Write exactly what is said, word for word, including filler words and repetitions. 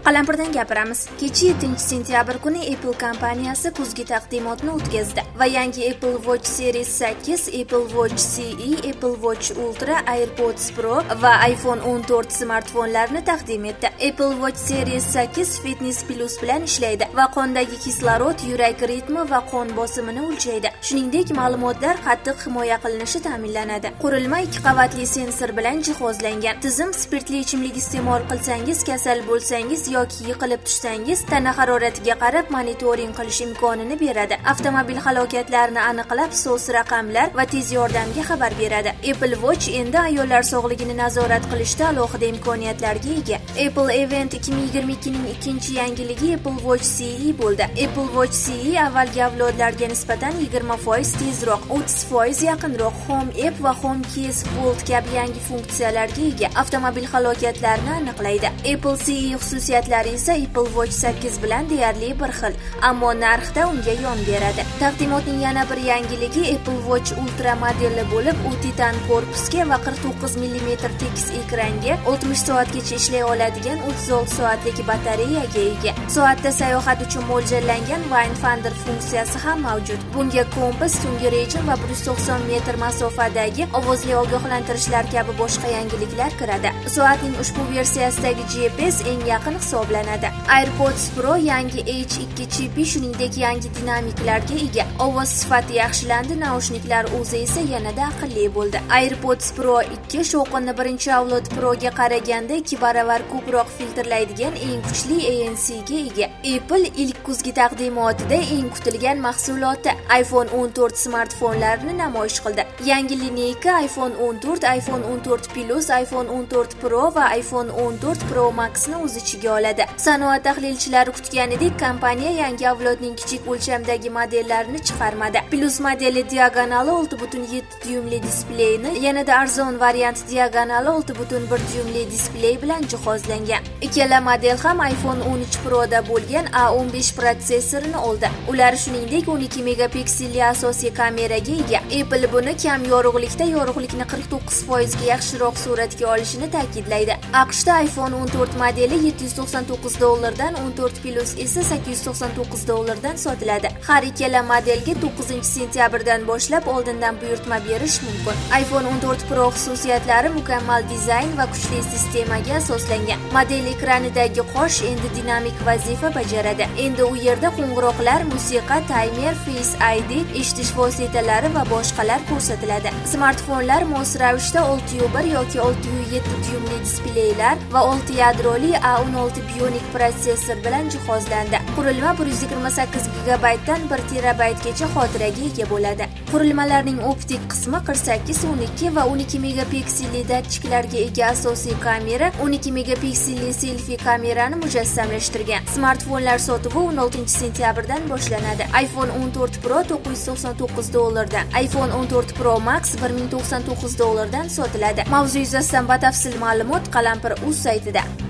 Qalampirdan gapiramiz. Kecha yettinchi sentyabr kuni Apple kompaniyasi kuzgi taqdimotni o'tkazdi va yangi Apple Watch Series sakkiz, Apple Watch C E, Apple Watch Ultra, AirPods Pro va iPhone o'n to'rt smartfonlarini taqdim etdi. Apple Watch Series sakkiz Fitness Plus bilan ishlaydi va qondagi kislorod, yurak ritmi va qon bosimini o'lchaydi. Shuningdek, ma'lumotlar qattiq himoya qilinishi ta'minlanadi. Qurilma ikki qavatli sensor bilan jihozlangan. Tizim spirtli ichimlik iste'mol qilsangiz, kasal bo'lsangiz yoki yiqilib tushsangiz, tana haroratiga qarab monitoring qilish imkonini beradi. Avtomobil halokatlarini aniqlab, so'z raqamlar va tez yordamga xabar beradi. Apple Watch endi ayollar sog'ligini nazorat qilishda alohida imkoniyatlarga ega. Apple Event ikki ming yigirma ikki ning ikkinchi yangiligi Apple Watch C E bo'ldi. Apple Watch C E avvalgi avlodlarga nisbatan yigirma foiz tezroq, o'ttiz foiz yaqinroq Home App va Home Keys Vault kabi yangi funksiyalarga ega. Avtomobil halokatlarini aniqlaydi. Apple C E xususiyatlari esa Apple Watch sakkiz bilan deyarli bir xil, ammo narxda unga yon beradi. Taqdimotning yana bir yangiligi Apple Watch Ultra modeli bo'lib, u titan korpusga va qirq to'qqiz millimetr tekis ekranga, oltmish soatgacha ishlay oladigan o'ttiz olti soatlik batareyaga ega. Soatda sayohat uchun mo'ljallangan Wayfinder funksiyasi ham mavjud. Bunga kompas, tungi rejim va bir yuz to'qson metr masofadagi ovozli ogohlantirishlar kabi boshqa yangiliklar kiradi. Soatning ushbu versiyasidagi G P S eng yaqin hisoblanadi. AirPods Pro yangi H ikki chipi, shuningdek yangi dinamiklarga ega. Ovoz sifati yaxshilandi, naushniklar o'zi esa yanada aqlli bo'ldi. AirPods Pro ikki shovqinni birinchi avlod Proga qaraganda ikki baravar ko'proq filtrlaydigan eng kuchli A N C ga ega. Apple ilk kuzgi taqdimotida eng kutilgan mahsuloti iPhone o'n to'rt smartfonlarini namoyish qildi. Yangi lineyka iPhone o'n to'rt, iPhone o'n to'rt Plus, iPhone o'n to'rt Pro va iPhone o'n to'rt Pro Max ni o'z ichiga oladi. Sanoat tahlilchilari kutganidek, kompaniya yangi avlodning kichik o'lchamdagi modellarini chiqarmadi. Plus modeli diagonali olti butun yetti dyuymli displeyni, yanada arzon variant diagonali olti butun bir dyuymli displey bilan jihozlangan. Ikkala model ham iPhone o'n uch Pro da bo'lgan A o'n besh protsessorini oldi. Ular shuningdek o'n ikki megapikselli asosiy kameraga ega. Apple buni kam yorug'likda yorug'likni qirq to'qqiz foiz ga yaxshiroq suratga olishini ta'kidlaydi. AQShda iPhone o'n to'rt modeli yetti yuz to'qson to'qqiz dollardan, o'n to'rt Plus esa sakkiz yuz to'qson to'qqiz dollardan sotiladi. Har ikkala modelga to'qqizinchi sentyabrdan boshlab oldindan buyurtma berish mumkin. iPhone o'n to'rt Pro xususiyatlari mukammal dizayn va kuchli sistemaga asoslangan. Model ekranidagi qosh endi dinamik vazifa bajaradi. Endi u yerda qo'ng'iroqlar, musiqa, timer, Face I D, eshitish vositalari va boshqalar ko'rsatiladi. Smartfonlar mos ravishda olti yu bir yoki olti yu yetti dyuymli displeylar va olti yadroli A o'n olti Bionic protsessor bilan jihozlandi. Qurilma bir yuz yigirma sakkiz gigabaytdan bir terabaytgacha xotiraga ega bo'ladi. Qurilmalarning optik qismi qirq sakkiz, o'n ikki va o'n ikki megapikselli datchiklarga ega asosiy kamera, o'n ikki megapikselli selfie kamerani mujassamlashtirgan. Smartfonlar sotuvi o'n oltinchi sentyabrdan boshlanadi. iPhone o'n to'rt Pro to'qqiz yuz to'qson to'qqiz dollardan, iPhone o'n to'rt Pro Max bir ming to'qson to'qqiz dollardan sotiladi. Mavzu yuzasidan batafsil ma'lumot Qalampir.uz saytida.